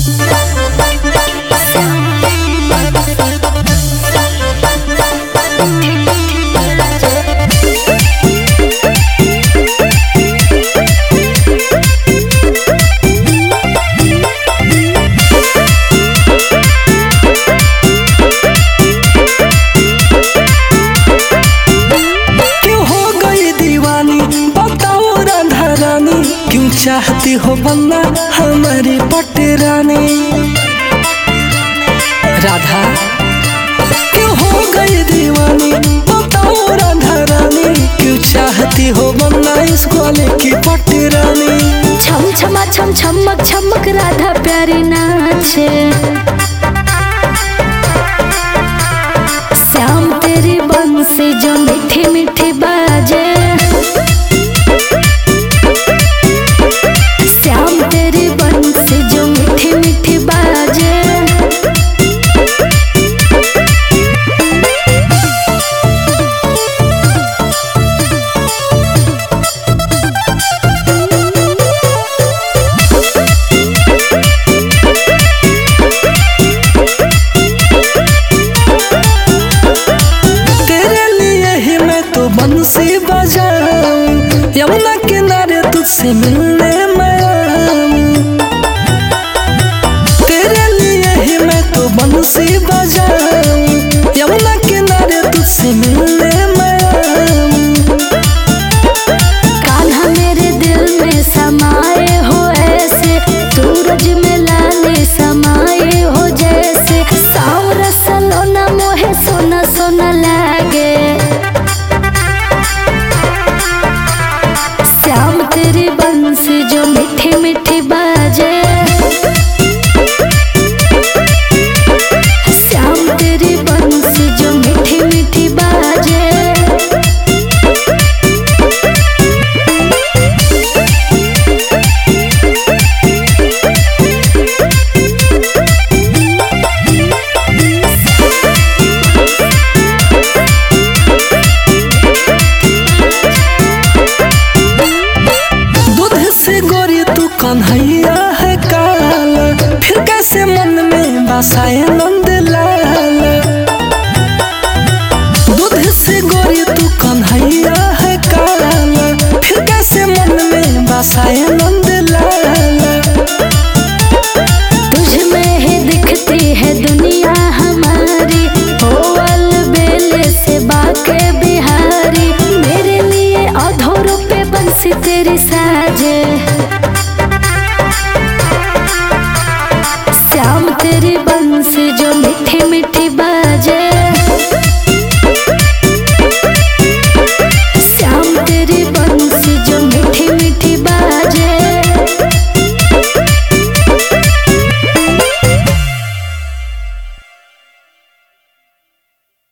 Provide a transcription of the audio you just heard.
चाहती हो बनना हमारी पटरानी राधा, क्यों हो गई दीवानी बताओ राधा रानी, क्यों चाहती हो बनना इस ग्वाले की पटरानी। छम छमा छम छमक छमक राधा प्यारी नाचे, श्याम तेरी बंसी जो मीठी मीठी बाजे, बंसी बजाऊं यमुना किनारे तुझसे मिलने मैं आऊं, तेरे लिए ही मैं तो बंसी बजाऊं यमुना किनारे तुझसे मिलने मैं आऊं। कान्हा मेरे दिल में समाए हो ऐसे, सूरज में लाले समाए हो जैसे, सांवरा सलोना मोहे सोना सोना लागे, श्याम तेरी बंसी जो मीठी मीठी बाजे, श्याम तेरी बंसी जो मीठी मीठी बाजे। कन्हैया